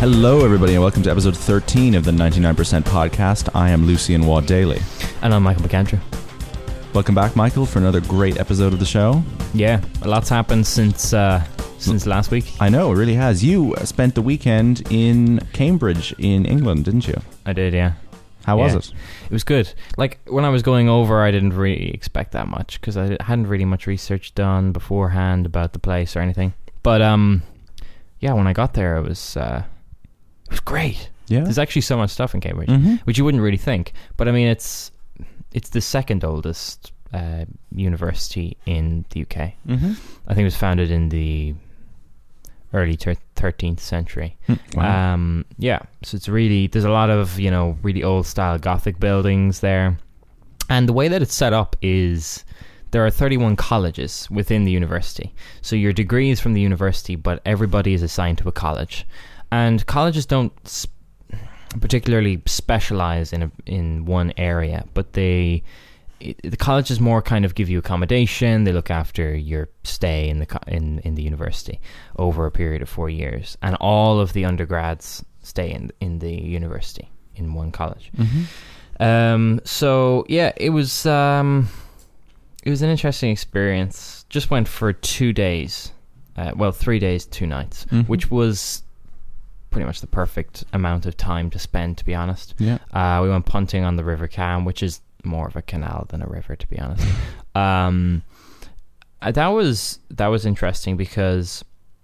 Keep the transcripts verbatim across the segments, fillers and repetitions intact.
Hello, everybody, and welcome to episode thirteen of the ninety-nine percent podcast. I am Lucian Waugh Daly. And I'm Michael McAndrew. Welcome back, Michael, for another great episode of the show. Yeah, a lot's happened since uh, since last week. I know, it really has. You spent the weekend in Cambridge in England, didn't you? I did, yeah. How was yeah. it? It was good. Like, when I was going over, I didn't really expect that much because I hadn't really much research done beforehand about the place or anything. But, um, yeah, when I got there, it was... Uh, It was great. Yeah. There's actually so much stuff in Cambridge, mm-hmm. which you wouldn't really think. But I mean, it's it's the second oldest uh, university in the U K. Mm-hmm. I think it was founded in the early ter- thirteenth century. Wow. Um, yeah, so it's really, there's a lot of, you know, really old style Gothic buildings there. And the way that it's set up is there are thirty-one colleges within the university. So your degree is from the university, but everybody is assigned to a college. And colleges don't sp- particularly specialize in a, in one area, but they it, the colleges more kind of give you accommodation. They look after your stay in the co- in in the university over a period of four years, and all of the undergrads stay in in the university in one college. Mm-hmm. Um, so yeah, it was um, it was an interesting experience. Just went for two days, uh, well, three days, two nights, mm-hmm. which was pretty much the perfect amount of time to spend, to be honest. Yeah. Uh, we went punting on the River Cam, which is more of a canal than a river, to be honest. um, uh, that was that was interesting because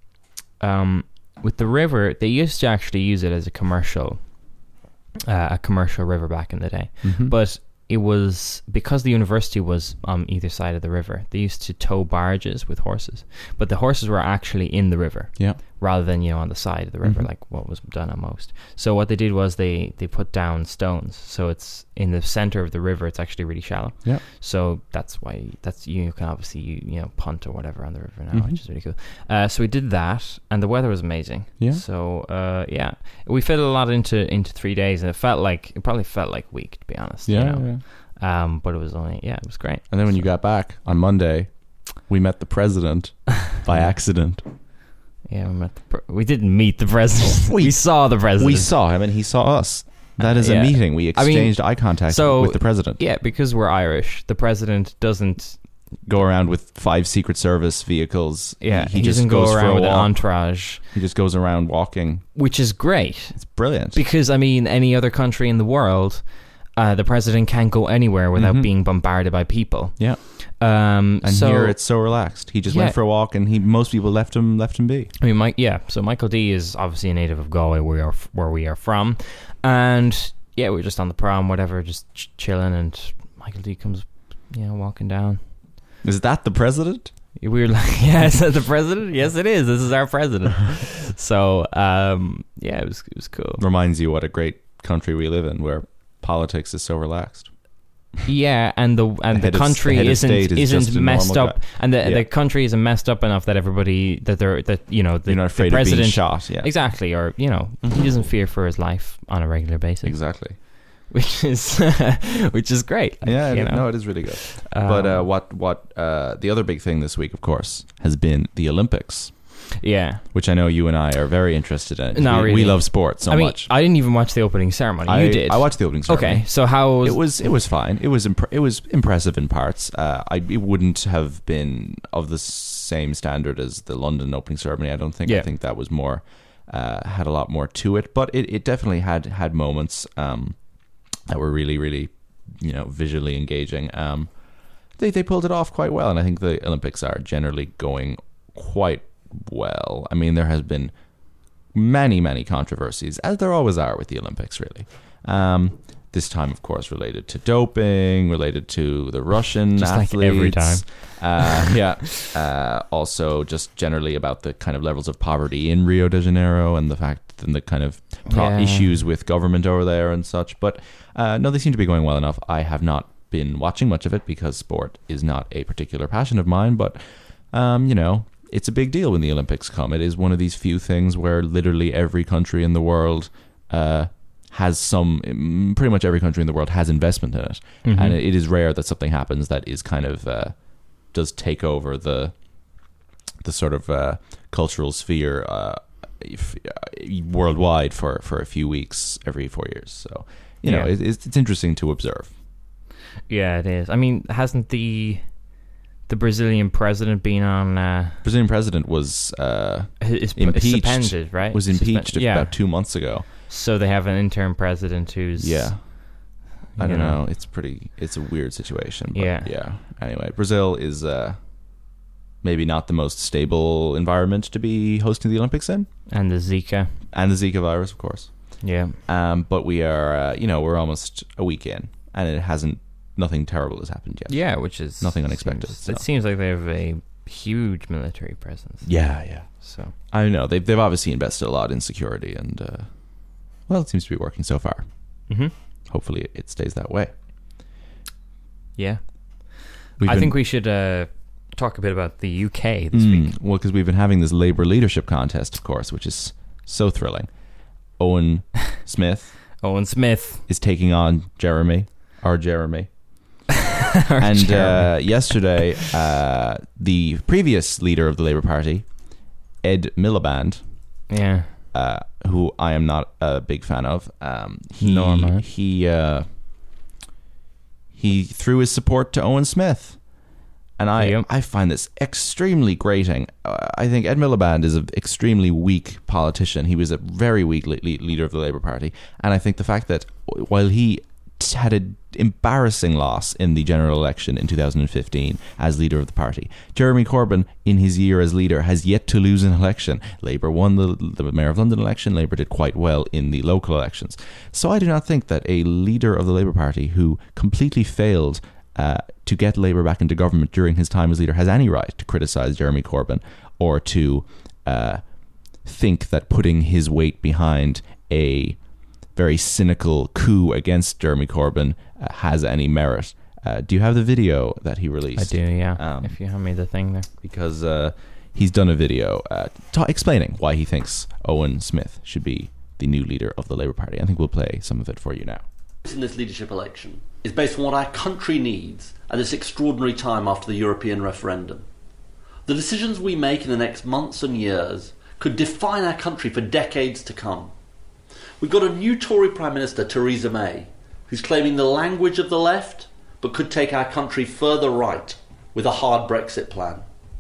um, with the river, they used to actually use it as a commercial, uh, a commercial river back in the day. Mm-hmm. But it was because the university was on either side of the river. They used to tow barges with horses, but the horses were actually in the river. Yeah. Rather than, you know, on the side of the river, mm-hmm. like what was done on most. So what they did was they, they put down stones. So it's in the center of the river. It's actually really shallow. Yeah. So that's why that's you can obviously you, you know punt or whatever on the river now, mm-hmm. which is really cool. Uh, so we did that, and the weather was amazing. Yeah. So uh, yeah, we fit a lot into into three days, and it felt like it probably felt like a week, to be honest. Yeah. You know? yeah. Um, but it was only yeah, it was great. And then when so. you got back on Monday, we met the president by accident. Yeah, we met the pre- we didn't meet the president. We- we saw the president. We saw him and he saw us. That is Uh, a yeah. meeting. We exchanged I mean, eye contact so, with the president. Yeah, because we're Irish, the president doesn't. Go around with five Secret Service vehicles. Yeah, he, he, he just doesn't goes go for a around with an walk. entourage, He just goes around walking. which is great. It's brilliant. Because I mean, any other country in the world, uh, the president can't go anywhere without Mhm. being bombarded by people. Yeah. Um, And so, here it's so relaxed. He just Yeah. went for a walk, and he most people left him left him be. I mean, Mike. Yeah. So Michael D is obviously a native of Galway, where we are f- where we are from, and yeah, we were just on the prom, whatever, just ch- chilling, and Michael D comes, you know, walking down. Is that the president? We were like, yeah, is that the president? Yes, it is. This is our president. So, um, yeah, it was it was cool. Reminds you what a great country we live in, where politics is so relaxed. Yeah, and the and The the, head of- country the head of isn't state is isn't just a messed normal up, guy. and the Yeah. the country isn't messed up enough that everybody that they're that you know the, You're not afraid the of being president shot. Yeah, exactly, or you know Mhm. he doesn't fear for his life on a regular basis, exactly. which is which is great. Yeah, you it- know? no, it is really good. Um, but uh, what what uh, the other big thing this week, of course, has been the Olympics, yeah, which I know you and I are very interested in. Not we, really. we love sports so I mean, much. I didn't even watch the opening ceremony. I, You did. I watched the opening ceremony. Okay, so how was, It was it was fine. It was impre- it was impressive in parts. Uh, I it wouldn't have been of the same standard as the London opening ceremony. I don't think. Yeah. I think that was more uh, had a lot more to it, but it, it definitely had had moments um, that were really really you know visually engaging. Um, they they pulled it off quite well, and I think the Olympics are generally going quite well. I mean, there has been many many controversies, as there always are with the Olympics, really. Um, this time, of course, related to doping, related to the Russian Just like athletes. every time. Uh, yeah. Uh, also, just generally about the kind of levels of poverty in Rio de Janeiro and the fact and the kind of pro- Yeah. issues with government over there and such. But uh, no, they seem to be going well enough. I have not been watching much of it because sport is not a particular passion of mine. But um, you know, it's a big deal when the Olympics come. It is one of these few things where literally every country in the world uh, has some, pretty much every country in the world has investment in it. Mhm. And it is rare that something happens that is kind of, uh, does take over the the sort of uh, cultural sphere uh, if, uh, worldwide for, for a few weeks every four years. So, you Yeah. know, it, it's, it's interesting to observe. Yeah, it is. I mean, hasn't the the Brazilian president been on? Uh, Brazilian president was uh, is, impeached. suspended, right? Was impeached Suspend- yeah. about two months ago. So they have an interim president who's Yeah. I you don't know. know. It's pretty. It's a weird situation. But Yeah. yeah. Anyway, Brazil is uh, maybe not the most stable environment to be hosting the Olympics in, and the Zika. and the Zika virus, of course. Yeah, Um, but we are, uh, you know, we're almost a week in, and it hasn't. Nothing terrible has happened yet. yeah, which is Nothing unexpected, seems- so. It seems like they have a huge military presence. Yeah, yeah. So I know they've they've obviously invested a lot in security, and uh, well, it seems to be working so far. hmm Hopefully, it, it stays that way. yeah, We've I been- think we should uh, talk a bit about the U K this Mm, week. well, because we've been having this Labour leadership contest, of course, which is so thrilling. Owen Smith Owen Smith is taking on Jeremy, our Jeremy. Our and Jeremy. uh, yesterday, uh, the previous leader of the Labour Party, Ed Miliband, yeah, uh, who I am not a big fan of, um, he Nor am I. he uh, he threw his support to Owen Smith, and I Yep. I find this extremely grating. Uh, I think Ed Miliband is an extremely weak politician. He was a very weak le- le- leader of the Labour Party, and I think the fact that while he t- had an embarrassing loss in the general election in two thousand fifteen as leader of the party, Jeremy Corbyn, in his year as leader, has yet to lose an election. Labour won the, the Mayor of London election. Labour did quite well in the local elections. So I do not think that a leader of the Labour Party who completely failed uh, to get Labour back into government during his time as leader has any right to criticise Jeremy Corbyn or to uh, think that putting his weight behind a very cynical coup against Jeremy Corbyn uh, has any merit. Uh, do you have the video that he I released? do. Yeah, Um, if you hand me the thing there. Because uh, he's done a video uh, ta- explaining why he thinks Owen Smith should be the new leader of the Labour Party. I think we'll play some of it for you now. In this leadership election is based on what our country needs at this extraordinary time after the European referendum. The decisions we make in the next months and years could define our country for decades to come. We've got a new Tory Prime Minister, Theresa May, who's claiming the language of the left, but could take our country further right with a hard Brexit plan.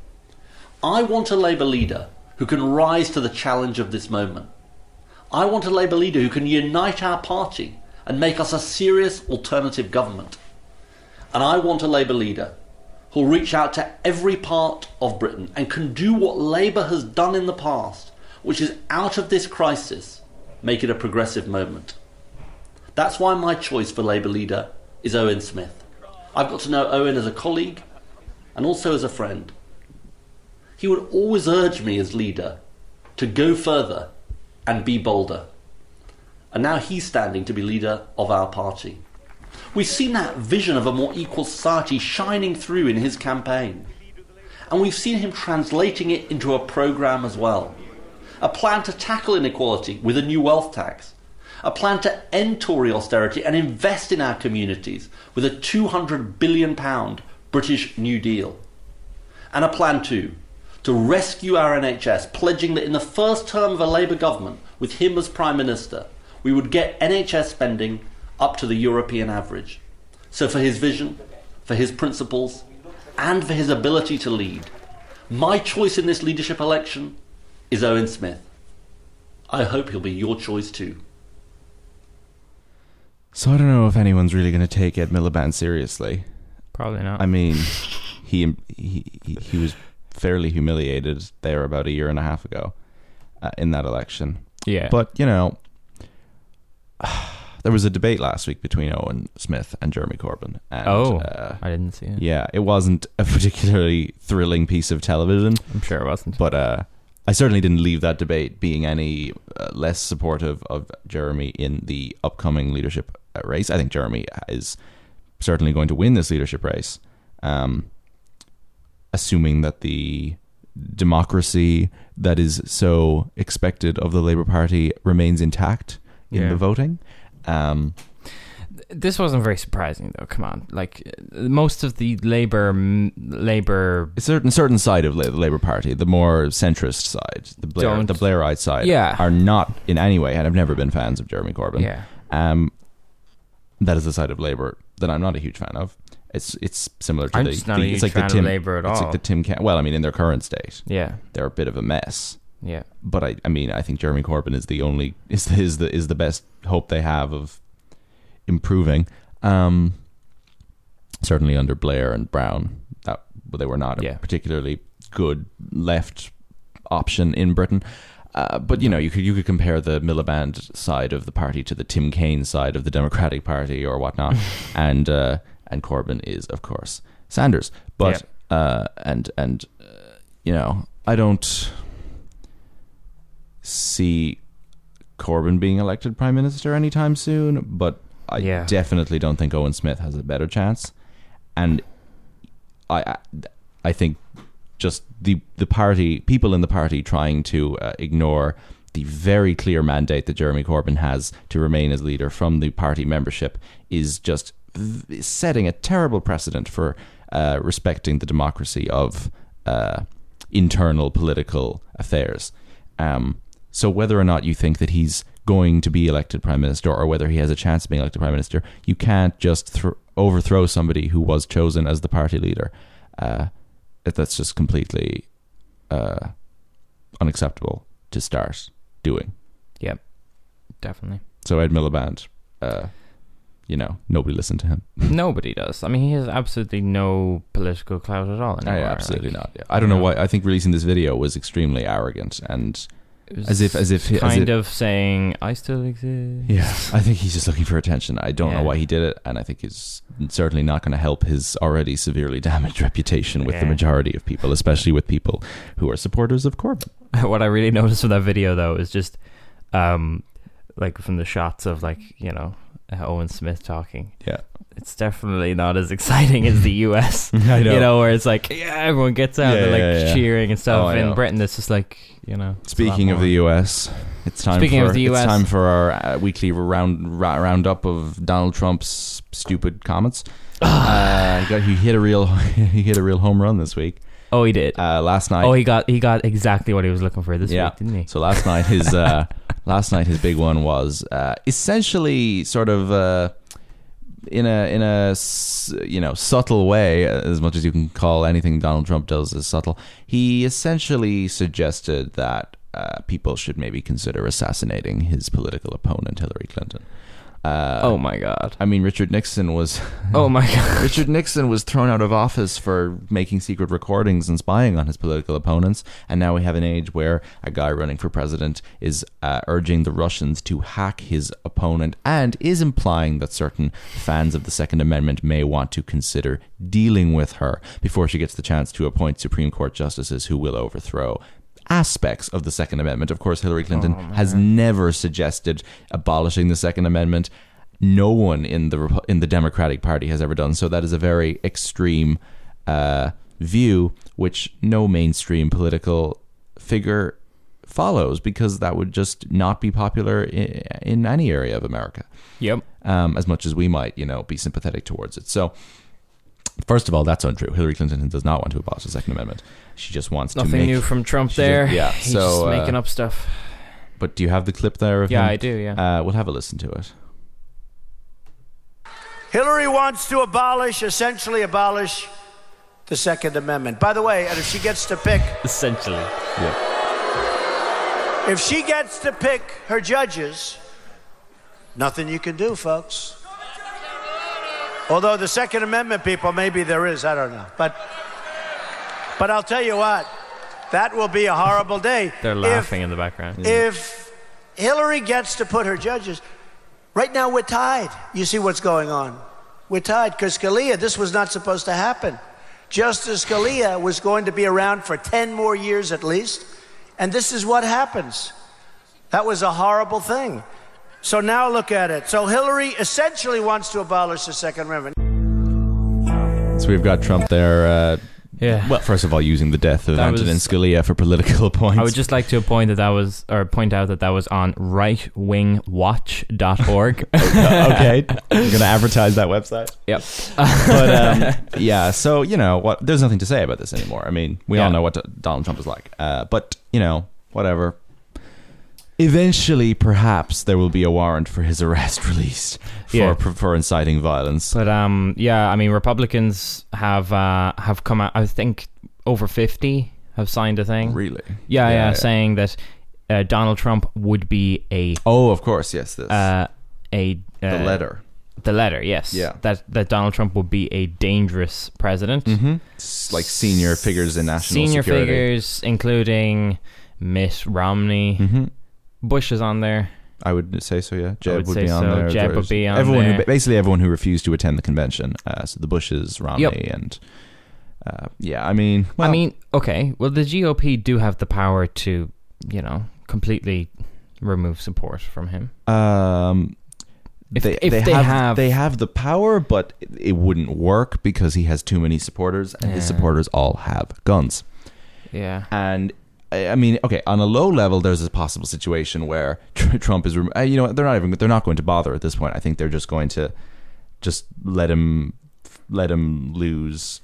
I want a Labour leader who can rise to the challenge of this moment. I want a Labour leader who can unite our party and make us a serious alternative government. And I want a Labour leader who'll reach out to every part of Britain and can do what Labour has done in the past, which is out of this crisis, make it a progressive moment. That's why my choice for Labour leader is Owen Smith. I've got to know Owen as a colleague and also as a friend. He would always urge me as leader to go further and be bolder. And now he's standing to be leader of our party. We've seen that vision of a more equal society shining through in his campaign. And we've seen him translating it into a programme as well. A plan to tackle inequality with a new wealth tax. A plan to end Tory austerity and invest in our communities with a two hundred billion pounds British New Deal. And a plan too, to rescue our N H S, pledging that in the first term of a Labour government, with him as Prime Minister, we would get N H S spending up to the European average. So for his vision, for his principles, and for his ability to lead, my choice in this leadership election is Owen Smith. I hope he'll be your choice too. So I don't know if anyone's really going to take Ed Miliband seriously. Probably not. I mean, he he he, he was fairly humiliated there about a year and a half ago uh, in that election. yeah, But, you know, there was a debate last week between Owen Smith and Jeremy Corbyn. And, oh, uh, I didn't see it. yeah, it wasn't a particularly thrilling piece of television, I'm sure it wasn't. but uh, I certainly didn't leave that debate being any uh, less supportive of Jeremy in the upcoming leadership uh, race. I think Jeremy is certainly going to win this leadership race, um, assuming that the democracy that is so expected of the Labour Party remains intact in Yeah. the voting. Um, This wasn't very surprising, though. Come on, like most of the Labour, Labour, a certain certain side of the Labour Party, the more centrist side, the Blair, Don't. the Blairite side, Yeah. are not in any way, and have never been fans of Jeremy Corbyn. yeah, Um, that is the side of Labour that I'm not a huge fan of. It's it's similar to I'm the, just not the a huge it's like fan the of Tim Labour at it's all. like the Tim Cam- well, I mean, in their current state, yeah, they're a bit of a mess. yeah. But I, I mean, I think Jeremy Corbyn is the only is the, is the is the best hope they have of improving. Um, certainly under Blair and Brown, that but they were not a Yeah. particularly good left option in Britain. Uh, but you know, you could you could compare the Miliband side of the party to the Tim Kaine side of the Democratic Party or whatnot, and uh, and Corbyn is of course Sanders. But uh, and and uh, you know, I don't see Corbyn being elected Prime Minister anytime soon, but I Yeah. definitely don't think Owen Smith has a better chance. And I I, I think just the the party, people in the party trying to uh, ignore the very clear mandate that Jeremy Corbyn has to remain as leader from the party membership is just v- setting a terrible precedent for uh, respecting the democracy of uh, internal political affairs. Um, so whether or not you think that he's going to be elected Prime Minister or whether he has a chance of being elected Prime Minister, you can't just th- overthrow somebody who was chosen as the party leader. Uh, that's just completely uh, unacceptable to start doing. Yep, definitely. So Ed Miliband, uh, you know, nobody listened to him. Nobody does. I mean, he has absolutely no political clout at all anymore. I, absolutely like, not. Yeah. I don't you know know. why. I think releasing this video was extremely arrogant and it was as if, as if, as kind if, of saying, "I still exist." yeah. I think he's just looking for attention. I don't Yeah. know why he did it, and I think he's certainly not going to help his already severely damaged reputation with the Yeah. majority of people, especially with people who are supporters of Corbyn. What I really noticed from that video, though, is just, um, like from the shots of like you know Owen Smith talking. Yeah. It's definitely not as exciting as the U S. I know. You know, where it's like, yeah, everyone gets out, Yeah, they're like yeah, yeah. cheering and stuff. Oh, I In know. Britain, it's just like, you know. it's a lot Speaking of more. the U S, it's time Speaking for of the U S. it's time for our uh, weekly round ra- roundup of Donald Trump's stupid comments. uh, he, got, he hit a real he hit a real home run this week. Oh, he did. Uh, last night. oh, he got he got exactly what he was looking for this yeah. week, didn't he? So last night his uh, last night his big one was uh, essentially sort of uh, in a in a s- you know subtle way, as much as you can call anything Donald Trump does as subtle. He essentially suggested that uh, people should maybe consider assassinating his political opponent Hillary Clinton. Uh, Oh my god. I mean, Richard Nixon was Oh my god. Richard Nixon was thrown out of office for making secret recordings and spying on his political opponents, and now we have an age where a guy running for president is uh, urging the Russians to hack his opponent and is implying that certain fans of the Second Amendment may want to consider dealing with her before she gets the chance to appoint Supreme Court justices who will overthrow aspects of the Second Amendment. Of course, Hillary Clinton Oh, has never suggested abolishing the Second Amendment. No one in the Repu- in the Democratic Party has ever done so. That is a very extreme uh, view, which no mainstream political figure follows, because that would just not be popular in, in any area of America. Yep. Um, as much as we might, you know, be sympathetic towards it. So, first of all, that's untrue. Hillary Clinton does not want to abolish the Second Amendment. She just wants Nothing to make. new from Trump she's there. a- yeah, He's so, just uh, making up stuff. But do you have the clip there? Of Yeah, him? I do, yeah. Uh, we'll have a listen to it. Hillary wants to abolish, essentially abolish, the Second Amendment. By the way, and if she gets to pick, Essentially. Yeah. if she gets to pick her judges, nothing you can do, folks. Although the Second Amendment people, maybe there is, I don't know. But, but I'll tell you what, that will be a horrible day. They're If- laughing in the background. If Hillary gets to put her judges, right now we're tied. You see what's going on? We're tied because Scalia, this was not supposed to happen. Justice Scalia was going to be around for ten more years at least, and this is what happens. That was a horrible thing. So now look at it. So Hillary essentially wants to abolish the Second Amendment. So we've got Trump there uh, Yeah. Well, first of all, using the death of That Antonin was- Scalia for political points. I would just like to point that that was, or point out that that was on right wing watch dot org. Okay, you're gonna advertise that website. Yep. But um, yeah, so you know what? There's nothing to say about this anymore. I mean, we Yeah. all know what Donald Trump is like. Uh, but you know, whatever. Eventually, perhaps there will be a warrant for his arrest released for Yeah. for inciting violence. But um, yeah, I mean, Republicans have uh, have come out. I think over fifty have signed a thing. Really? Yeah, yeah, saying that uh, Donald Trump would be a Oh, of course, yes. This uh, a uh, the letter. The letter, yes. Yeah. That that Donald Trump would be a dangerous president. Mm-hmm. Like senior figures in national Senior security. figures, including Mitt Romney. Mm-hmm. Bush is on there. I would say so. Yeah, Jeb would would say be on so. there. Jeb George- would be on everyone there. Who, basically everyone who refused to attend the convention. Uh, so the Bushes, Romney, Yep. and uh, yeah. I mean, well, I mean, okay. Well, the G O P do have the power to, you know, completely remove support from him. um, If- they, if they, they have, have- they have the power, but it, it wouldn't work because he has too many supporters, and his Yeah. supporters all have guns. Yeah. And I I mean, okay, on a low level, there's a possible situation where Tr- Trump is, rem- uh, you know, they're not even, they're not going to bother at this point. I think they're just going to just let him, let him lose,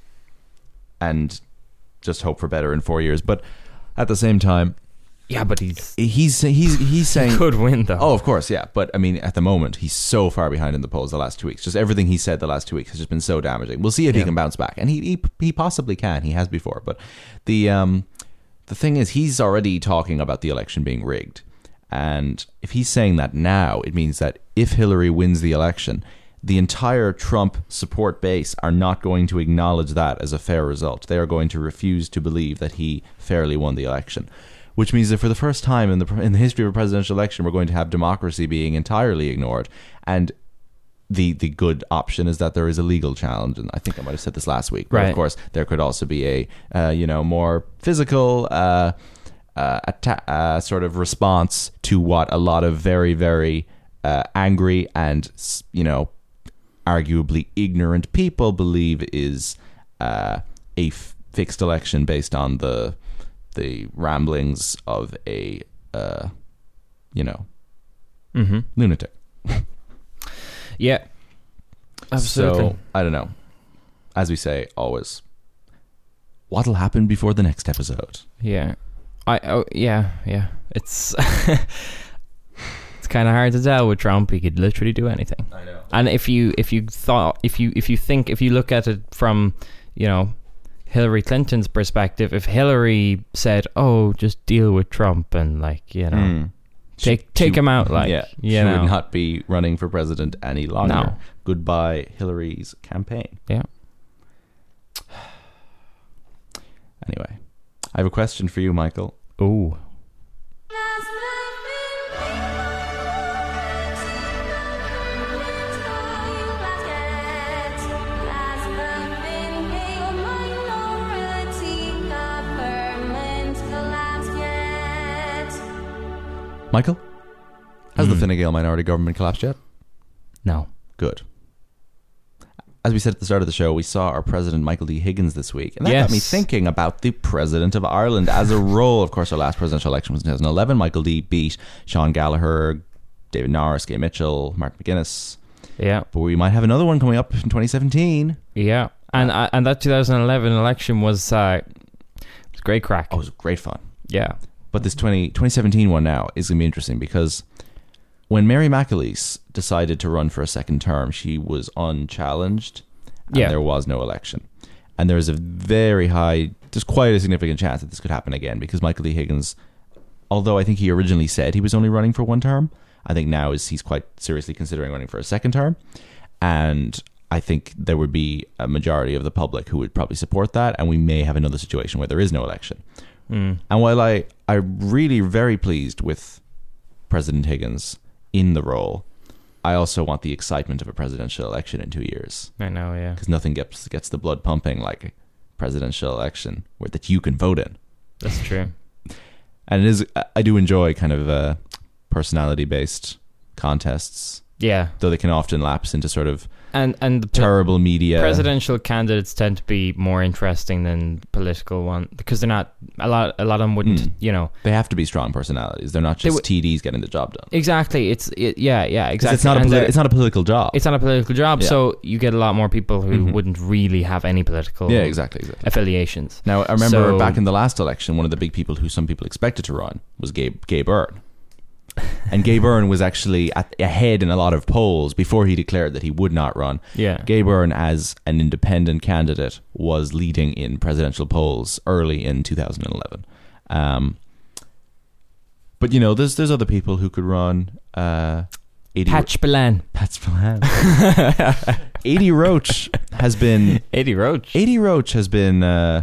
and just hope for better in four years. But at the same time, Yeah, but he's he's he's he's saying, could win though. oh, of course, yeah. But I mean, at the moment, he's so far behind in the polls the last two weeks. Just everything he said the last two weeks has just been so damaging. We'll see if Yeah. he can bounce back, and he, he he possibly can. He has before, but the um the thing is, he's already talking about the election being rigged, and if he's saying that now, it means that if Hillary wins the election, the entire Trump support base are not going to acknowledge that as a fair result. They are going to refuse to believe that he fairly won the election. Which means that for the first time in the in the history of a presidential election, we're going to have democracy being entirely ignored. And the the good option is that there is a legal challenge. And I think I might have said this last week. But Right. of course, there could also be a uh, you know more physical uh, uh, atta- uh, sort of response to what a lot of very very uh, angry and you know arguably ignorant people believe is uh, a f- fixed election based on the the ramblings of a, uh, you know, Mm-hmm. lunatic. Yeah. Absolutely. So, I don't know. As we say, always, what'll happen before the next episode? Yeah. I oh yeah, yeah. It's it's kind of hard to tell with Trump. He could literally do anything. I know. And if you if you thought if you if you think if you look at it from, you know, Hillary Clinton's perspective, if Hillary said, "Oh, just deal with Trump and like, you know, Mm. take She- take she- him out," like, yeah, you she know. would not be running for president any longer. No. Goodbye, Hillary's campaign. Yeah. Anyway, I have a question for you, Michael. Ooh. Michael, has Hmm. the Fine Gael minority government collapsed yet? No. Good. As we said at the start of the show, we saw our president, Michael D. Higgins, this week. And that got me Yes. thinking about the president of Ireland as a role. Of course, our last presidential election was in twenty eleven. Michael D. beat Sean Gallagher, David Norris, Gay Mitchell, Mark McGuinness. Yeah. But we might have another one coming up in twenty seventeen. Yeah. And uh, and that twenty eleven election was uh was great crack. Oh, it was great fun. Yeah. But this twenty, twenty seventeen one now is going to be interesting because when Mary McAleese decided to run for a second term, she was unchallenged and Yeah. there was no election. And there's a very high, there's quite a significant chance that this could happen again because Michael D. Higgins, although I think he originally said he was only running for one term, I think now is he's quite seriously considering running for a second term. And I think there would be a majority of the public who would probably support that, and we may have another situation where there is no election. Mm. And while I, I'm really very pleased with President Higgins in the role, I also want the excitement of a presidential election in two years. I know, yeah. Because nothing gets gets the blood pumping like a presidential election where that you can vote in. That's true. And it is, I do enjoy kind of uh, personality-based contests Yeah. though they can often lapse into sort of And and the po- terrible media. presidential candidates tend to be more interesting than political one because they're not a lot. A lot of them wouldn't. Mm. You know, They have to be strong personalities. They're not They just w- T Ds getting the job done. exactly. It's it, yeah, yeah, 'Cause exactly. It's not a And poli- they're- it's not a political job. It's not a political job, Yeah. so you get a lot more people who Mhm. wouldn't really have any political yeah, exactly, exactly. affiliations. Now, I remember So- back in the last election, one of the big people who some people expected to run was Gabe, Gabe Byrne. And Gabe Byrne was actually at, ahead in a lot of polls before he declared that he would not run. Yeah. Gabe Byrne, as an independent candidate, was leading in presidential polls early in two thousand eleven. Um, but, you know, there's there's other people who could run. Uh, Adi Patch Balan. Patch Balan. Adi Roach has been... Eddie Roach. Adi Roach has been, uh,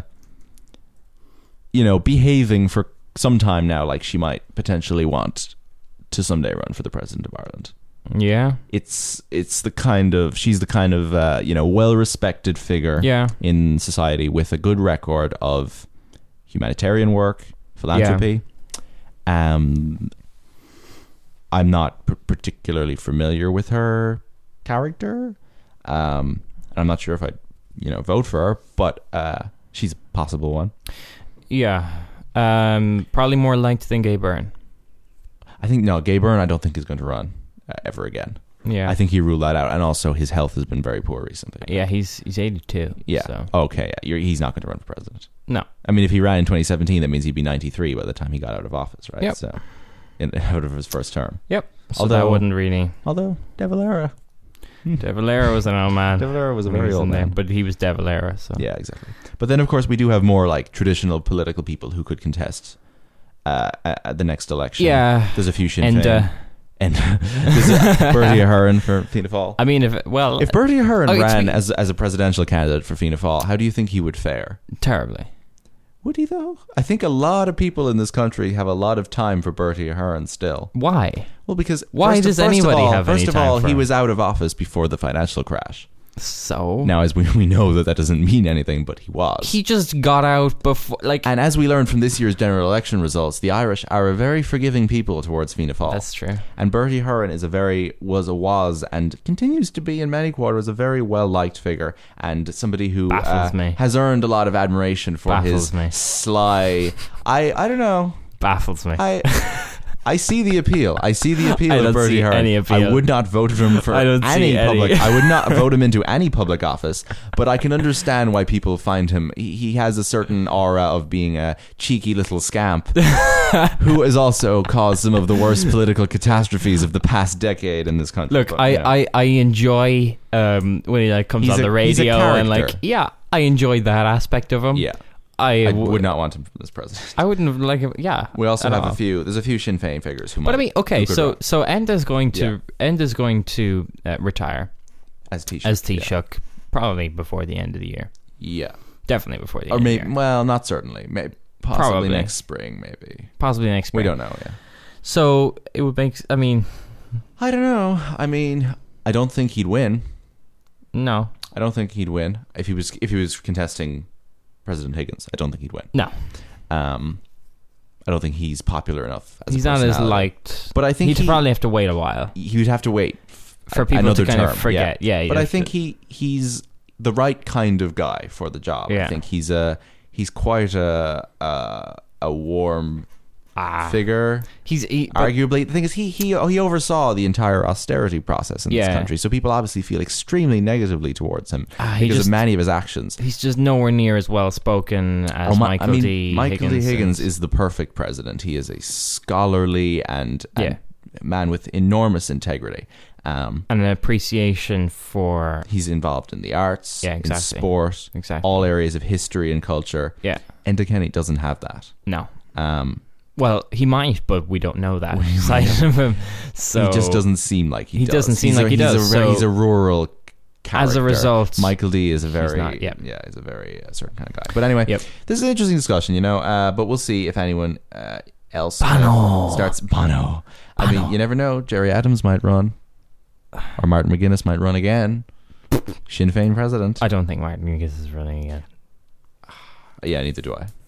you know, behaving for some time now like she might potentially want to someday run for the president of Ireland. Yeah. It's it's the kind of she's the kind of uh, you know well-respected figure Yeah. in society with a good record of humanitarian work, philanthropy. Um, I'm not p- particularly familiar with her character. Um, and I'm not sure if I'd you know vote for her, but uh, she's a possible one. Yeah. Um, probably more liked than Gay Byrne. I think no, Gay Byrne I don't think is going to run uh, ever again. Yeah. I think he ruled that out, and also his health has been very poor recently. Yeah, he's he's eighty-two. Yeah. So. Okay. Yeah. You're, he's not going to run for president. No. I mean, if he ran in twenty seventeen, that means he'd be ninety-three by the time he got out of office, right? Yep. So, in, out of his first term. Yep. So Although- that wouldn't really. Although De Valera, De Valera was an old man. De Valera was a when he very was old in there, man. but he was De Valera. So. Yeah, exactly. But then, of course, we do have more like traditional political people who could contest uh, at at the next election. Yeah. There's a few Sinn And, Féin. uh, and there's a Bertie Ahern for Fianna Fáil. I mean, if well, If Bertie Ahern Oh, it's ran me- as as a presidential candidate for Fianna Fáil, how do you think he would fare? terribly. Would he though? I think a lot of people in this country have a lot of time for Bertie Ahern still. Why? Well, because Why first of- does first of anybody all- have First any of time all, for he him? was out of office before the financial crash. So Now, as we, we know that that doesn't mean anything, but he was. he just got out before, like and as we learned from this year's general election results, the Irish are a very forgiving people towards Fianna Fáil. that's true. And Bertie Ahern is a very was a was and continues to be in many quarters a very well liked figure and somebody who Baffles uh, me. has earned a lot of admiration for Baffles his me. sly. I I don't know. Baffles me. I I see the appeal. I see the appeal I of don't Bertie see Ahern. any appeal. I would not vote for him for I don't see any any. public. I would not vote him into any public office. But I can understand why people find him. He, he has a certain aura of being a cheeky little scamp who has also caused some of the worst political catastrophes of the past decade in this country. Look, But, I, you know. I, I enjoy um, when he like comes He's on a- the he's a radio and like character. yeah, I enjoy that aspect of him. yeah, I, I w- would not want him as president. I wouldn't like him. Yeah, We also at have all. a few. There's a few Sinn Féin figures who. But I might- mean, okay, who could so run so Enda's going to Yeah. Enda's going to uh, retire as Taoiseach. as yeah. Taoiseach probably before the end of the year. Yeah, Definitely before the or end maybe. of the year. Well, not certainly. Maybe possibly Probably. next spring. Maybe Possibly next spring. we don't know. Yeah. So it would make. I mean, I don't know. I mean, I don't think he'd win. no, I don't think he'd win if he was if he was contesting President Higgins. I don't think he'd win. no. Um, I don't think he's popular enough. As He's a not as personality. liked. But I think he'd he- probably have to wait a while He would have to wait f- for a- people another to kind term. of forget. Yeah, you'd but I have think to- he he's the right kind of guy for the job. Yeah. I think he's a he's quite a a, a warm ah, figure. he's he, but- Arguably, the thing is, he he he oversaw the entire austerity process in Yeah. this country, so people obviously feel extremely negatively towards him Ah, he because just- of many of his actions. he's just nowhere near as well spoken as Oh, my- Michael I mean, D. Michael Higgins D. Higgins is. is the perfect president. He is a scholarly and, and Yeah. man with enormous integrity. Um, and an appreciation for he's involved in the arts, Yeah, in exactly. sport, Exactly. all areas of history and culture. yeah. Enda Kenny doesn't have that. No. Um, Well, he might, but we don't know that side of him. So he just doesn't seem like he, He does. doesn't seem He's a- like he he's does, A, very- so- he's a rural character. As a result, Michael D is a very not- yep. yeah, he's a very uh, certain kind of guy. But anyway, Yep. this is an interesting discussion, you know. Uh, but we'll see if anyone uh, else uh, Bono. starts. Bono. I mean, Bono. you never know. Jerry Adams might run, or Martin McGuinness might run again. Sinn Féin president. I don't think Martin Higgins is running again. yeah, neither do I.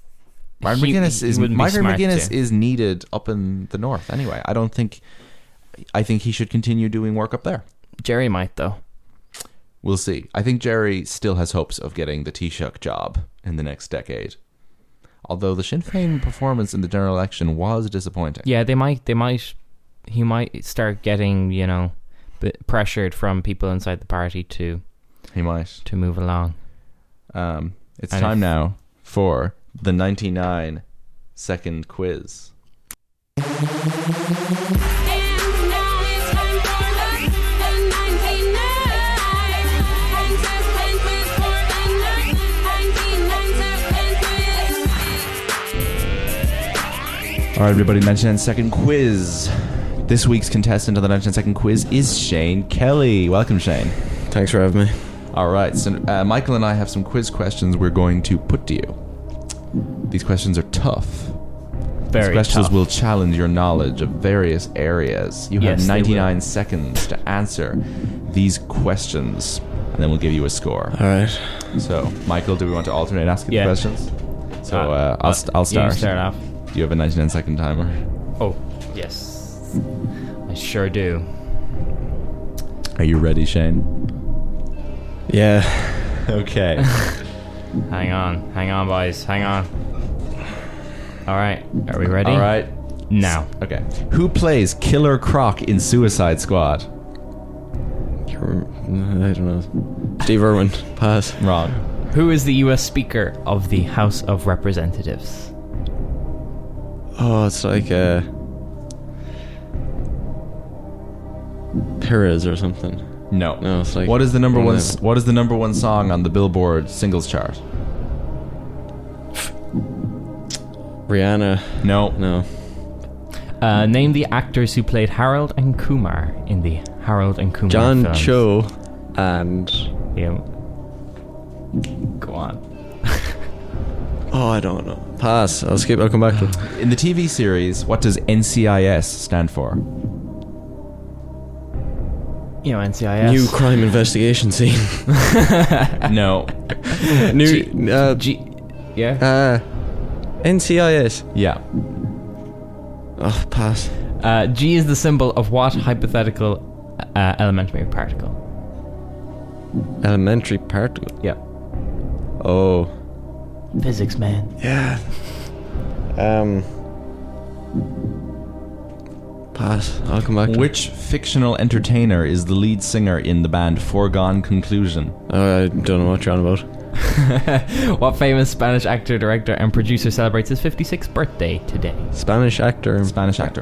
Martin He- McGuinness he is wouldn't be Martin smart McGuinness to. is needed up in the north anyway. I don't think I think he should continue doing work up there. Jerry might, though. We'll see. I think Jerry still has hopes of getting the Taoiseach job in the next decade. Although the Sinn Féin performance in the general election was disappointing. Yeah, they might. They might. He might start getting, you know, bit pressured from people inside the party to. He might to move along. Um, it's and time if, now for the ninety-nine second quiz. All right, everybody, ninety-nine second quiz. This week's contestant of the ninety-nine second quiz is Shane Kelly. Welcome, Shane. Thanks for having me. All right, so uh, Michael and I have some quiz questions we're going to put to you. These questions are tough. Very These questions tough. will challenge your knowledge of various areas. You have Yes, they ninety-nine will. seconds to answer these questions, and then we'll give you a score. All right. So, Michael, do we want to alternate asking Yeah. the questions? So, uh, I'll, st- I'll You start. start off. Do you have a ninety-nine second timer? Oh, yes. I sure do. Are you ready, Shane? Yeah. Okay. Hang on. Hang on, boys. Hang on. All right. Are we ready? All right. Now. Okay. Who plays Killer Croc in Suicide Squad? I don't know. Steve Irwin. Pass. Wrong. Who is the U S Speaker of the House of Representatives? Oh, it's like uh, Perez or something. No. No, it's like What is the number one one? of s- them. What is the number one song on the Billboard singles chart? Rihanna. No. No. Uh, name the actors who played Harold and Kumar in the Harold and Kumar John films. Cho and Yeah. Go on. oh, I don't know. Pass. I'll skip. I'll come back to it. In the T V series, what does N C I S stand for? You know, N C I S. New crime investigation scene. No. New. G- uh, G- yeah. uh, N C I S. Yeah. Oh, pass. Uh, G is the symbol of what hypothetical uh, elementary particle? Elementary particle. Yeah. Oh. Physics, man. Yeah. Um. Pass. I'll come back to it. Which fictional entertainer is the lead singer in the band Foregone Conclusion? Oh, I don't know what you're on about. What famous Spanish actor, director, and producer celebrates his fifty-sixth birthday today? Spanish actor. Spanish actor.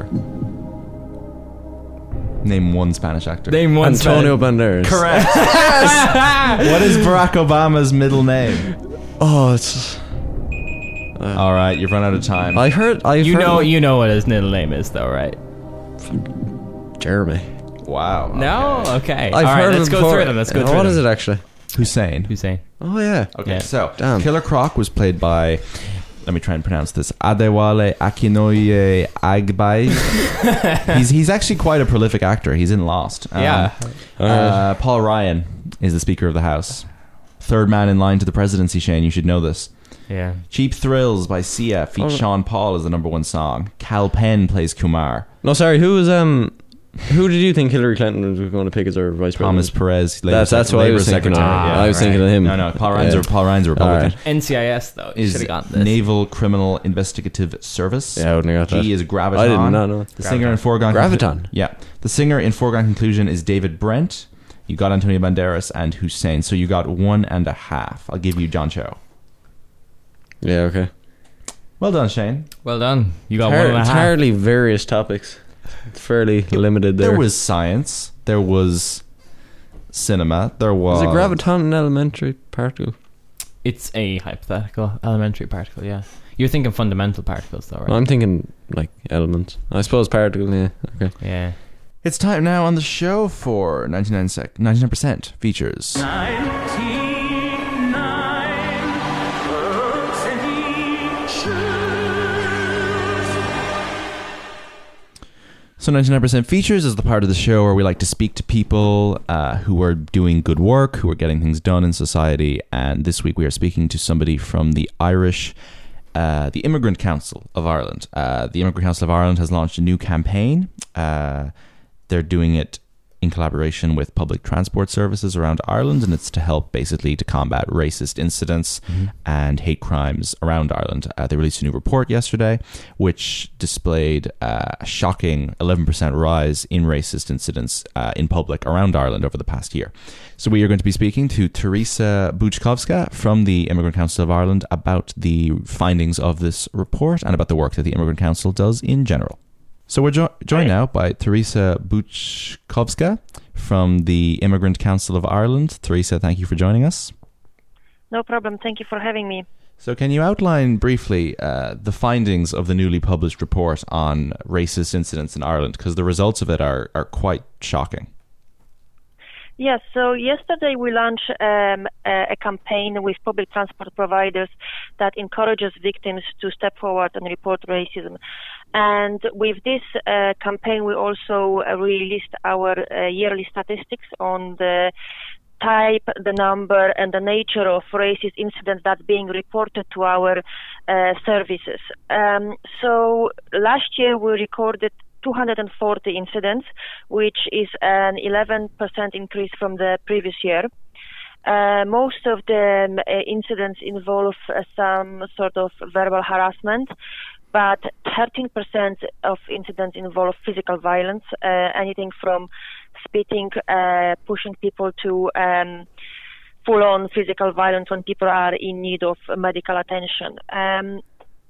Name one Spanish actor. Name one Antonio Banderas. Correct. What is Barack Obama's middle name? Oh, it's. All right, you've run out of time. I heard. I You heard know, you know what his middle name is, though, right? Jeremy. Wow. No, okay. I've All right, heard let's it go before. through them. Let's go Uh, through What them. is it actually? Hussein. Hussein. Oh yeah. Okay, Yeah. so Damn. Killer Croc was played by, let me try and pronounce this, Adewale Akinoye Agbai. he's he's actually quite a prolific actor. He's in Lost. Um, Yeah. Uh, Paul Ryan is the Speaker of the House. Third man in line to the presidency, Shane. You should know this. Yeah. Cheap Thrills by Sia features Oh. Sean Paul as the number one song. Cal Penn plays Kumar. No, sorry. Who was um? Who did you think Hillary Clinton was going to pick as her vice Thomas president? Perez. Labor That's- that's sec- what I Labor was thinking of. Secretary. Ah, I was thinking of him. No, no. Paul Ryan's, Yeah. a, Paul Ryan's a Republican. Alright. N C I S, though. You Is should have gotten this. Naval Criminal Investigative Service. Yeah, I wouldn't have got that. G is Graviton. I did not know. The singer in Foregone Graviton. Yeah. The singer in Foregone Conclusion is David Brent. You got Antonio Banderas and Hussein. So you got one and a half. I'll give you John Cho. Yeah. Okay. Well done, Shane. Well done. You got Har- one and a it's half. hardly various topics. It's fairly limited there. There was science. There was cinema. There was... Was it graviton an elementary particle? It's a hypothetical elementary particle, yeah. You're thinking fundamental particles, though, right? I'm thinking like elements. I suppose particle. Yeah. Okay. yeah. It's time now on the show for ninety-nine sec- ninety-nine percent features. So ninety-nine percent Features is the part of the show where we like to speak to people uh, who are doing good work, who are getting things done in society. And this week we are speaking to somebody from the Irish, uh, the Immigrant Council of Ireland. Uh, the Immigrant Council of Ireland has launched a new campaign. Uh, they're doing it in collaboration with public transport services around Ireland, and it's to help basically to combat racist incidents mm-hmm. and hate crimes around Ireland. Uh, they released a new report yesterday which displayed uh, a shocking eleven percent rise in racist incidents uh, in public around Ireland over the past year. So we are going to be speaking to Teresa Buczkowska from the Immigrant Council of Ireland about the findings of this report and about the work that the Immigrant Council does in general. So we're jo- joined now by Teresa Buczkowska from the Immigrant Council of Ireland. Teresa, thank you for joining us. No problem. Thank you for having me. So can you outline briefly uh, the findings of the newly published report on racist incidents in Ireland? Because the results of it are, are quite shocking. Yes, so yesterday we launched um, a, a campaign with public transport providers that encourages victims to step forward and report racism. And with this uh, campaign, we also uh, released our uh, yearly statistics on the type, the number, and the nature of racist incidents that's being reported to our uh, services. Um, so last year we recorded two hundred forty incidents, which is an eleven percent increase from the previous year. Uh, most of the uh, incidents involve uh, some sort of verbal harassment, but thirteen percent of incidents involve physical violence, uh, anything from spitting, uh, pushing people to um, full-on physical violence when people are in need of medical attention. Um,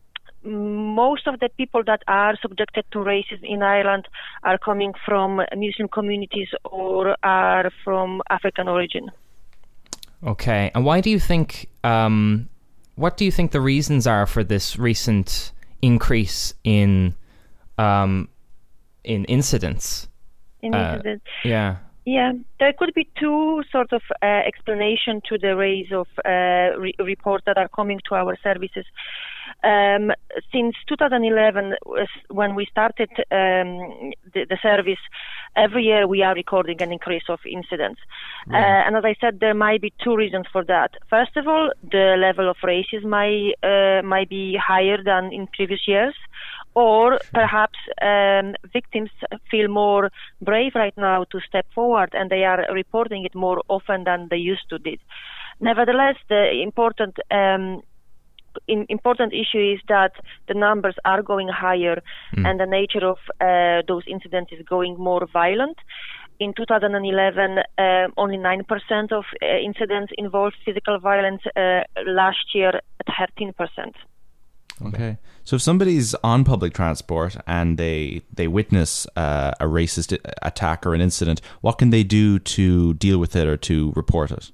Most of the people that are subjected to racism in Ireland are coming from Muslim communities or are from African origin. Okay, and why do you think, um, what do you think the reasons are for this recent increase in um, in incidents? In uh, incidents? Yeah. Yeah, there could be two sort of uh, explanation to the rise of uh, re- reports that are coming to our services. Um, since two thousand eleven, when we started um, the, the service, every year we are recording an increase of incidents. Right. Uh, and as I said, there might be two reasons for that. First of all, the level of racism might, uh, might be higher than in previous years. Or perhaps um, victims feel more brave right now to step forward and they are reporting it more often than they used to did. Nevertheless, the important um, in, important issue is that the numbers are going higher mm. and the nature of uh, those incidents is going more violent. In two thousand eleven, uh, only nine percent of uh, incidents involved physical violence. Uh, last year, thirteen percent. Okay. So if somebody's on public transport and they they witness uh, a racist attack or an incident, what can they do to deal with it or to report it?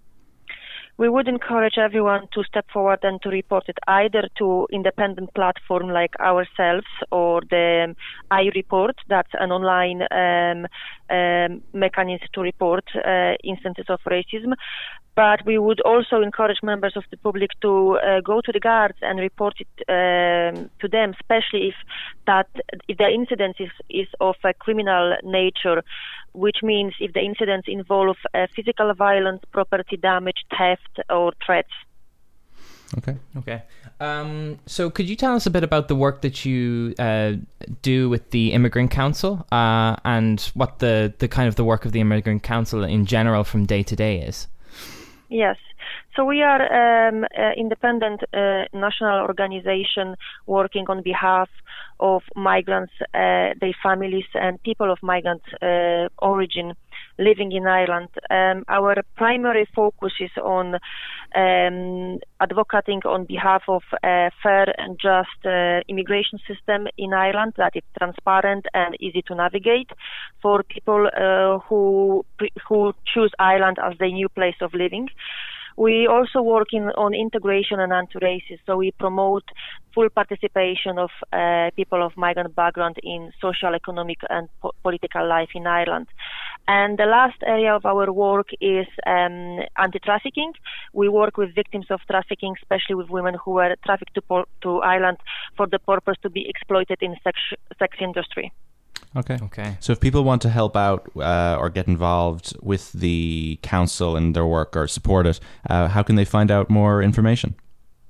We would encourage everyone to step forward and to report it either to independent platform like ourselves or the iReport, that's an online um, um, mechanism to report uh, instances of racism. But we would also encourage members of the public to uh, go to the guards and report it um, to them, especially if that if the incident is, is of a criminal nature, which means if the incidents involve uh, physical violence, property damage, theft, or threats. Okay. Okay. Um, so could you tell us a bit about the work that you uh, do with the Immigrant Council uh, and what the, the kind of the work of the Immigrant Council in general from day to day is? Yes. So we are um, an independent uh, national organization working on behalf of migrants, uh, their families, and people of migrant uh, origin living in Ireland. Um, our primary focus is on um, advocating on behalf of a fair and just uh, immigration system in Ireland that is transparent and easy to navigate for people uh, who who choose Ireland as their new place of living. We also work in, on integration and anti-racism, so we promote full participation of uh, people of migrant background in social, economic and po- political life in Ireland. And the last area of our work is um, anti-trafficking. We work with victims of trafficking, especially with women who were trafficked to, por- to Ireland for the purpose to be exploited in sex, sex industry. Okay. Okay. So if people want to help out uh, or get involved with the council and their work or support it, uh, how can they find out more information?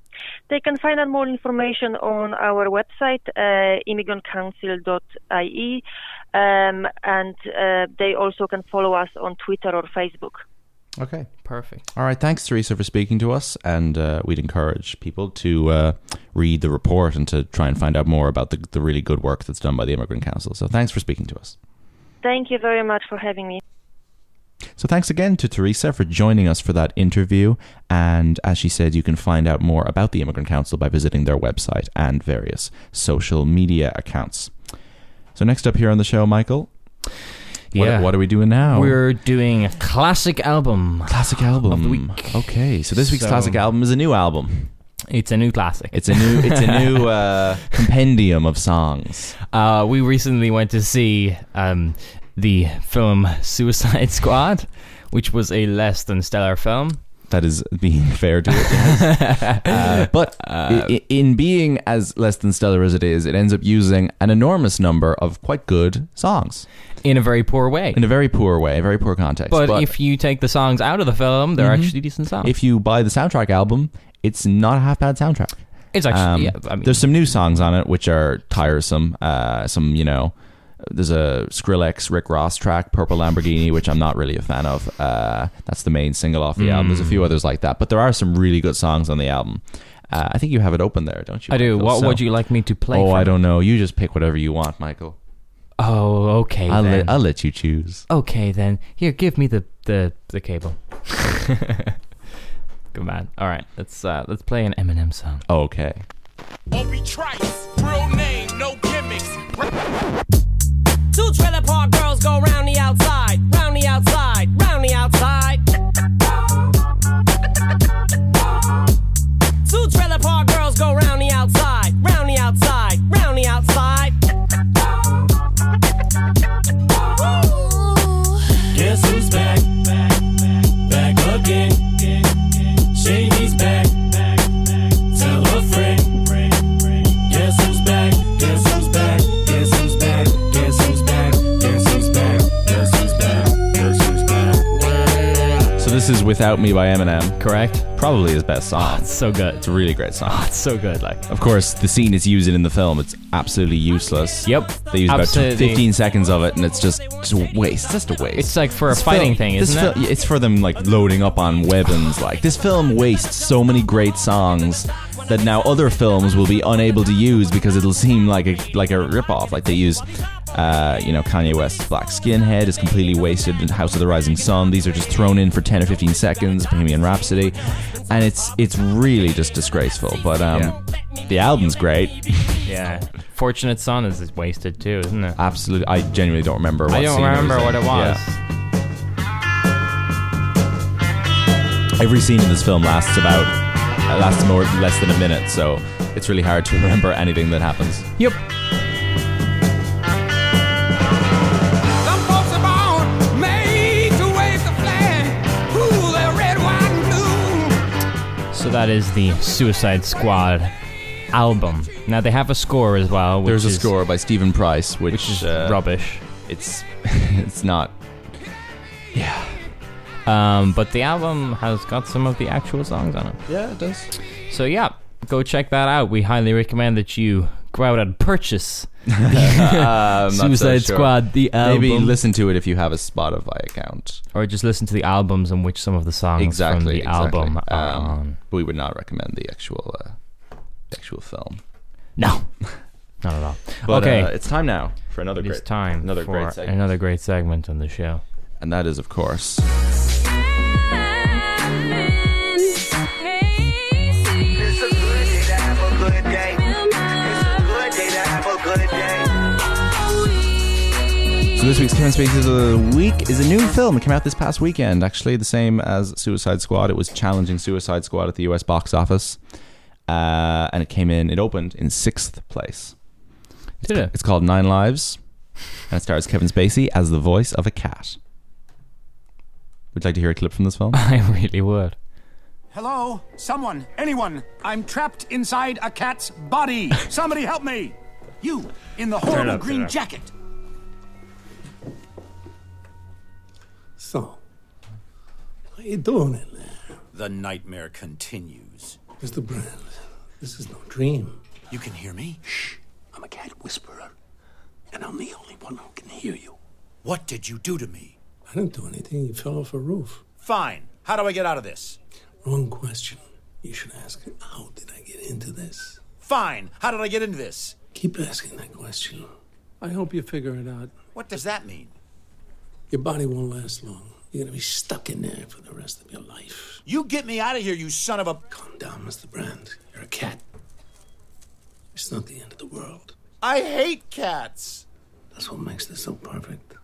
They can find out more information on our website, uh, immigrant council dot I E, um, and uh, they also can follow us on Twitter or Facebook. Okay. Perfect. All right. Thanks, Teresa, for speaking to us. And uh, we'd encourage people to uh, read the report and to try and find out more about the, the really good work that's done by the Immigrant Council. So thanks for speaking to us. Thank you very much for having me. So thanks again to Teresa for joining us for that interview. And as she said, you can find out more about the Immigrant Council by visiting their website and various social media accounts. So next up here on the show, Michael, Yeah. what, what are we doing now? We're doing a classic album. Classic album of the week. Okay, so this week's So- classic album is a new album. It's a new classic. It's a new it's a new uh, compendium of songs. Uh, we recently went to see um, the film Suicide Squad, which was a less than stellar film. That is being fair to it, yes. uh, but Uh, i- in being as less than stellar as it is, it ends up using an enormous number of quite good songs In a very poor way. in a very poor way, a very poor context. But, if you take the songs out of the film, they're Mhm. actually decent songs. if you buy the soundtrack album, it's not a half bad soundtrack. it's actually, Um, yeah, I mean, there's some new songs on it which are tiresome. Uh, some, you know, there's a Skrillex, Rick Ross track, Purple Lamborghini, which I'm not really a fan of. Uh, that's the main single off the album. There's a few Mm. others like that, but there are some really good songs on the album. Uh, I think you have it open there, don't you? I do. Michael? What So- would you like me to play? Oh, from I it? don't know. You just pick whatever you want, Michael. Oh, okay I'll then. let I'll let you choose. Okay then. Here, give me the the, the cable. Good man. All right, let's uh, let's play an Eminem song. Okay. Obi Trice, real name, no gimmicks. Two trailer park girls go round the outside, round the outside, round the outside. Two trailer park girls go round the outside, round the outside, round the outside. Guess who's back? Back, back again. Shady's back. Tell a friend. Guess who's back? Guess who's back? Guess who's back? Guess who's back? Guess who's back? Guess who's back? Guess who's back? So this is "Without Me" by Eminem. Correct. Probably his best song. It's so good. It's a really great song. It's so good. Like, Of course, the scene is used in the film. It's absolutely useless. Yep. They use about Absolutely. fifteen seconds of it, and it's just, just a waste. It's just a waste. it's like for a This fighting film- thing, this isn't it? fil- It's for them like loading up on weapons. Like this film wastes so many great songs that now other films will be unable to use because it'll seem like a like a ripoff. Like they use, uh, you know, Kanye West's Black Skinhead is completely wasted in House of the Rising Sun. These are just thrown in for ten or fifteen seconds. Bohemian Rhapsody, and it's it's really just disgraceful. But um, the album's great. Yeah. Fortunate Son is wasted too, isn't it? Absolutely, I genuinely don't remember. What I don't scene remember it was what in. it was. Yeah. Every scene in this film lasts about uh, lasts more less than a minute, so it's really hard to remember anything that happens. Yep. Some folks are born made to wave the flag. Ooh, they're red, white, and blue. So that is the Suicide Squad album. Now they have a score as well. Which There's a is, score by Stephen Price, which, which is uh, rubbish. It's it's not. Um, but the album has got some of the actual songs on it. Yeah, it does. So yeah, go check that out. We highly recommend that you go out and purchase Um, Suicide Squad, the album. Maybe listen to it if you have a Spotify account. Or just listen to the albums in which some of the songs Exactly, from the exactly. album are Um, on. But we would not recommend the actual uh, the actual film. No, not at all. But, okay, uh, it's time now for another it great is time another for great segment. another great segment on the show. And that is, of course, It's a good day to have a good day. It's a good day to have a good day. so this week's Kevin Spacey's of the Week is a new film. It came out this past weekend, actually, the same as Suicide Squad. It was challenging Suicide Squad at the U S box office. Uh, and it came in, it opened in sixth place. Did it? It's called Nine Lives, and it stars Kevin Spacey as the voice of a cat. Would you like to hear a clip from this film? I really would. Hello? Someone, anyone. I'm trapped inside a cat's body. Somebody help me. You, in the horrible up, turn green up. jacket. So, how you doing in there, The nightmare continues. Mister Brand? This is no dream. You can hear me? Shh. I'm a cat whisperer. And I'm the only one who can hear you. What did you do to me? I didn't do anything. You fell off a roof. Fine. How do I get out of this? Wrong question. You should ask, how did I get into this? Fine. How did I get into this? Keep asking that question. I hope you figure it out. What does that mean? Your body won't last long. You're gonna be stuck in there for the rest of your life. You get me out of here, you son of a... Calm down, Mister Brand. You're a cat. It's not the end of the world. I hate cats. That's what makes this so perfect.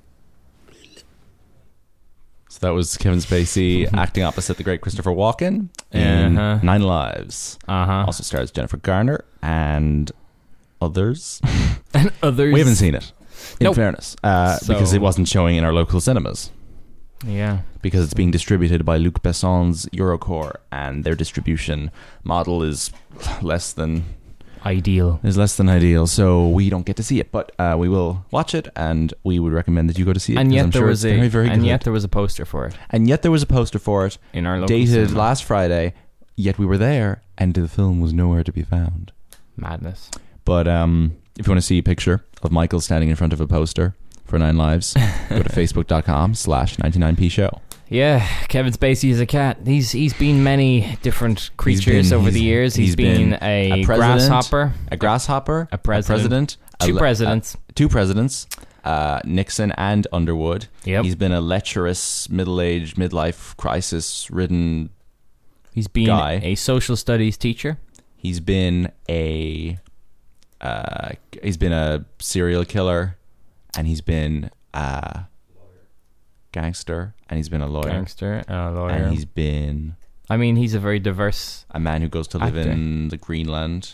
So that was Kevin Spacey acting opposite the great Christopher Walken in Uh-huh. Nine Lives. Uh-huh. Also stars Jennifer Garner and others. And others. We haven't seen it, in Nope. fairness, uh, So- because it wasn't showing in our local cinemas. Yeah. Because it's being distributed by Luc Besson's Eurocore, and their distribution model is less than Ideal. is less than ideal. So we don't get to see it, but uh, we will watch it, and we would recommend that you go to see it. And 'cause yet I'm there sure was it's a very, very and good. yet there was a poster for it and yet there was a poster for it in our local dated cinema. last Friday. Yet we were there, and the film was nowhere to be found. Madness. But um, if you want to see a picture of Michael standing in front of a poster for Nine Lives, go to facebook.com slash 99p show. Yeah, Kevin Spacey is a cat. He's he's been many different creatures been- over he's- the years. he's he's been, been a, a president, grasshopper, a grasshopper, a president, a two le- presidents. uh, two presidents, uh, Nixon and Underwood. Yep. He's been a lecherous, middle-aged, midlife crisis-ridden He's been guy. a social studies teacher. He's been a uh, he's been a serial killer, and he's been a gangster, and he's been a lawyer, Gangster, a lawyer. and he's been I mean, he's a very diverse. a man who goes to live actor. in the Greenland.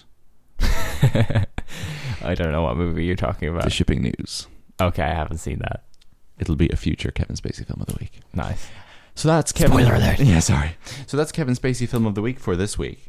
I don't know what movie you're talking about. The Shipping News. Okay, I haven't seen that. It'll be a future Kevin Spacey film of the week. Nice. So that's Kevin. Spoiler alert. Yeah, sorry. So that's Kevin Spacey film of the week for this week.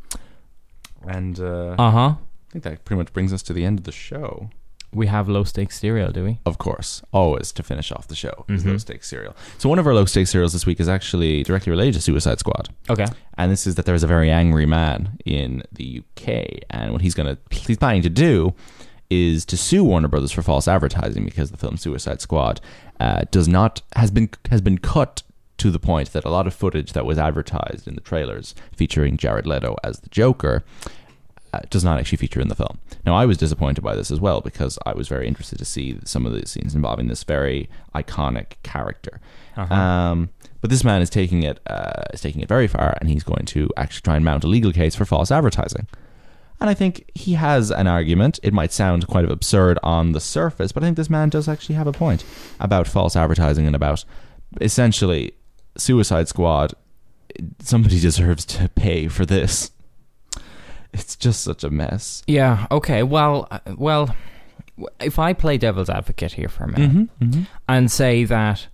And uh, Uh huh. I think that pretty much brings us to the end of the show. We have low stakes cereal, do we? Of course, always to finish off the show is Mhm. low stakes cereal. So one of our low stakes cereals this week is actually directly related to Suicide Squad. Okay. And this is that there is a very angry man in the U K, and what he's gonna he's planning to do is to sue Warner Brothers for false advertising because the film Suicide Squad uh, does not has been has been cut to the point that a lot of footage that was advertised in the trailers featuring Jared Leto as the Joker uh, does not actually feature in the film. Now, I was disappointed by this as well because I was very interested to see some of the scenes involving this very iconic character. Uh-huh. Um, but this man is taking it uh, is taking it very far, and he's going to actually try and mount a legal case for false advertising. And I think he has an argument. It might sound quite absurd on the surface, but I think this man does actually have a point about false advertising and about essentially Suicide Squad. Somebody deserves to pay for this. It's just such a mess. Yeah. Okay. Well, uh, well, if I play devil's advocate here for a minute Mm-hmm, mm-hmm. and say that,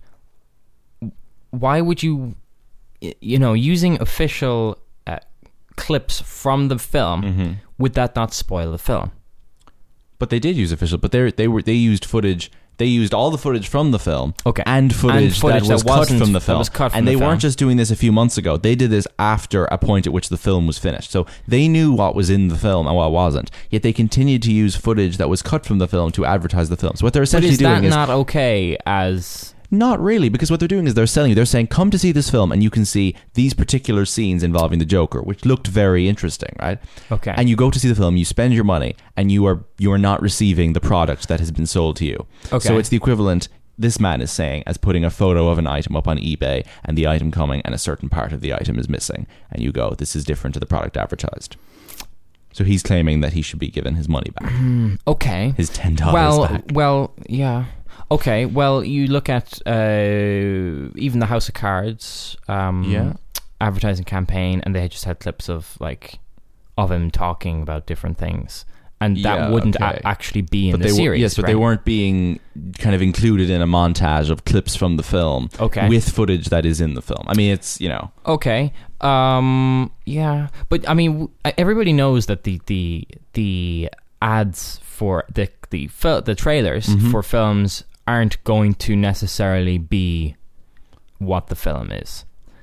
why would you, y- you know, using official uh, clips from the film, Mm-hmm. would that not spoil the film? But they did use official. But they they were they used footage. They used all the footage from the film, Okay. and footage, And footage that was that cut wasn't- from the that film. was cut from and the they film. weren't just doing this a few months ago. They did this after a point at which the film was finished. So they knew what was in the film and what wasn't. Yet they continued to use footage that was cut from the film to advertise the film. So what they're But essentially is that doing is not okay as... not really, because what they're doing is they're selling you. They're saying, come to see this film and you can see these particular scenes involving the Joker, which looked very interesting, right? Okay. And you go to see the film, you spend your money, and you are you are not receiving the product that has been sold to you. Okay. So it's the equivalent, this man is saying, as putting a photo of an item up on eBay and the item coming and a certain part of the item is missing. And you go, this is different to the product advertised. So he's claiming that he should be given his money back. Okay. His ten dollars well, back. Well, yeah. Okay, well, you look at uh, even the House of Cards um, Yeah. advertising campaign, and they had just had clips of like of him talking about different things, and that Yeah, wouldn't okay. a- actually be in But the they series. were, yes, but they right? weren't being kind of included in a montage of clips from the film Okay. with footage that is in the film. I mean, it's, you know... Okay. Um. Yeah, but I mean, w- everybody knows that the the the ads for the the fil- the trailers Mhm. for films aren't going to necessarily be what the film is.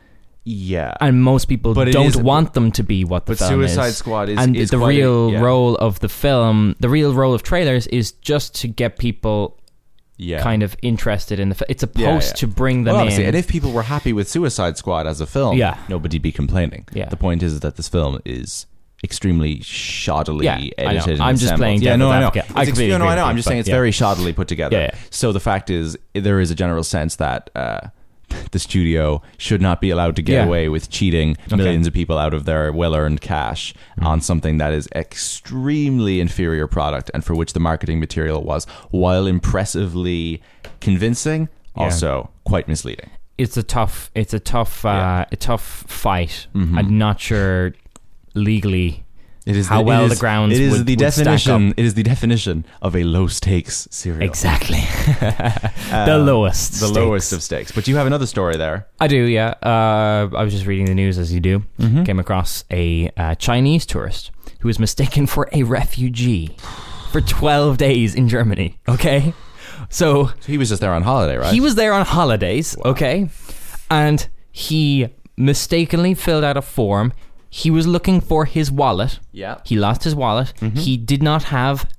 Yeah. And most people But it don't is- want them to be what the but film is. Suicide Squad is- and is the quite a- real yeah. role of the film, the real role of trailers is just to get people Yeah. kind of interested in the film. It's supposed Yeah, yeah. to bring them well, obviously, in. and if people were happy with Suicide Squad as a film, Yeah. nobody'd be complaining. Yeah. The point is that this film is extremely shoddily Yeah, I know. edited. and I'm just assembled. playing Yeah, no, devil's I know. advocate. I It's ex- completely no, no, agree I know. with I'm you, just saying but it's yeah. very shoddily put together. Yeah, yeah. So the fact is, there is a general sense that uh, the studio should not be allowed to get Yeah. away with cheating Okay. millions of people out of their well-earned cash on something that is extremely inferior product and for which the marketing material was, while impressively convincing, Yeah. also quite misleading. It's a tough. It's a tough. Uh, Yeah. A tough fight. Mhm. I'm not sure legally It is how the, well it the is- grounds. It is would, the would stack definition. up. It is the definition of a low stakes serial. Exactly. Uh, the lowest. The stakes. lowest of stakes. But you have another story there. I do, yeah. Uh, I was just reading the news as you do. Mhm. Came across a uh, Chinese tourist who was mistaken for a refugee for twelve days in Germany. Okay, so So he was just there on holiday, right? he was there on holidays. Okay, and he mistakenly filled out a form. He was looking for his wallet. Yeah. He lost his wallet. Mhm. He did not have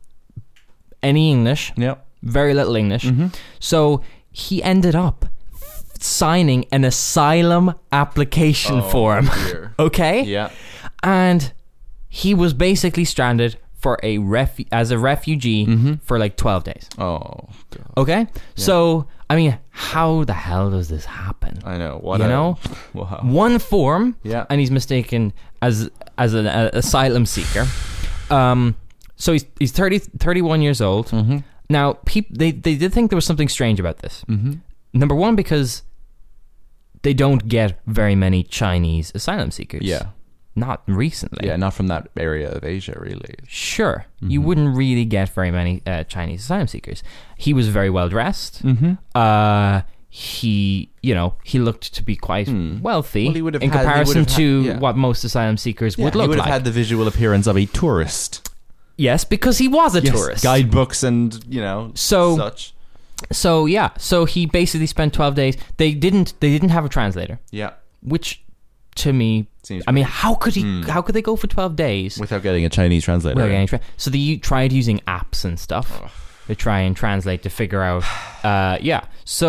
any English. Yep. Very little English. Mhm. So he ended up signing an asylum application Oh, form. dear. Okay? Yeah. And he was basically stranded for a ref as a refugee Mhm. for like twelve days. Oh, God. Okay? So, I mean, how the hell does this happen? I know. What you a- know? Wow. One form, Yeah. and he's mistaken as as an a, asylum seeker. Um, so he's he's thirty, thirty-one years old. Mm-hmm. Now, peop- they they did think there was something strange about this. Mm-hmm. Number one, because they don't get very many Chinese asylum seekers. Yeah. Not recently. Yeah, not from that area of Asia, really. Sure. You wouldn't really get very many uh, Chinese asylum seekers. He was very well dressed. Mm-hmm. Uh, he, you know, he looked to be quite Hmm. wealthy Well, he would have in had- he would comparison have had- to yeah. what most asylum seekers Yeah, would he look would like. have had the visual appearance of a tourist. Yes, because he was a Yes, tourist. guidebooks and, you know, So- such. So yeah, so he basically spent twelve days. They didn't. They didn't have a translator, Yeah. which to me, Seems I mean, weird. how could he? Hmm. How could they go for twelve days? Without getting a Chinese translator. without getting tra- so they u- tried using apps and stuff to try and translate to figure out. Uh, yeah.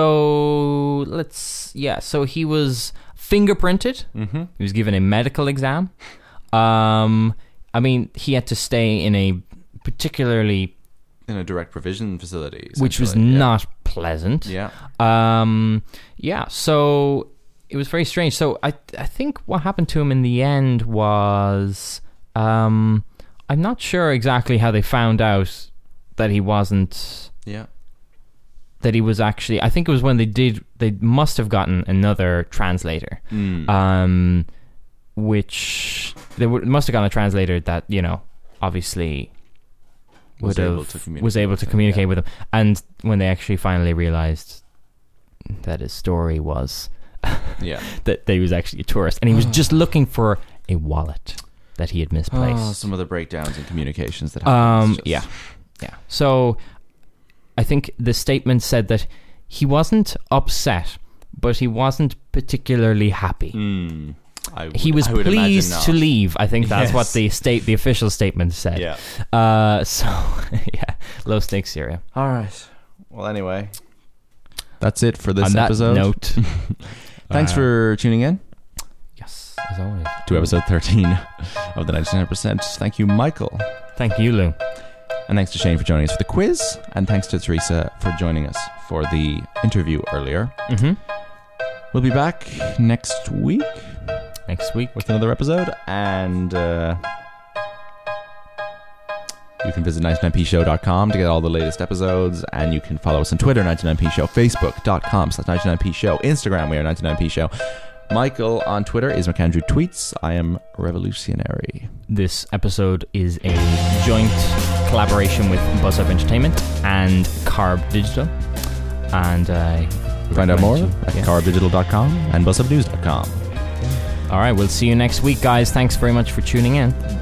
So let's. Yeah. So he was fingerprinted. Mm-hmm. He was given a medical exam. Um, I mean, he had to stay in a particularly, In a direct provision facility. which was essentially. Yeah. not pleasant. Yeah. Um, yeah, so it was very strange. So I I think what happened to him in the end was um, I'm not sure exactly how they found out that he wasn't Yeah. that he was actually. I think it was when they did. They must have gotten another translator, Mm. um, which they would, must have gotten a translator that you know obviously Was would able have- to communicate was able with to him, communicate yeah. with him. And when they actually finally realized that his story was Yeah. that, that he was actually a tourist and he was just looking for a wallet that he had Oh, misplaced. some of the breakdowns in communications that happen. um, It's just- yeah, yeah. So I think the statement said that he wasn't upset, but he wasn't particularly happy. Mm. I would, He was I would imagine pleased not. to leave. I think that's Yes. what the state, the official statement said. Yeah. Uh, so yeah, low stakes Syria. All right. Well, anyway, that's it for this On that episode. note, Thanks uh, for tuning in yes, as always, to episode thirteen of the ninety-nine percent. Thank you, Michael. Thank you, Lou. And thanks to Shane for joining us for the quiz. And thanks to Teresa for joining us for the interview earlier. Mm-hmm. We'll be back next week Next week. with another episode. And uh, you can visit ninety-nine p show dot com to get all the latest episodes. And you can follow us on Twitter, ninety-nine p show, facebook dot com slash ninety-nine p show, Instagram, we are ninety-nine p show. Michael on Twitter is McAndrew Tweets. I am Revolutionary. This episode is a joint collaboration with Buzz Up Entertainment and Carb Digital. And uh, Find out more recommend at you- yeah. carb digital dot com and buzz up news dot com. All right, we'll see you next week, guys. Thanks very much for tuning in.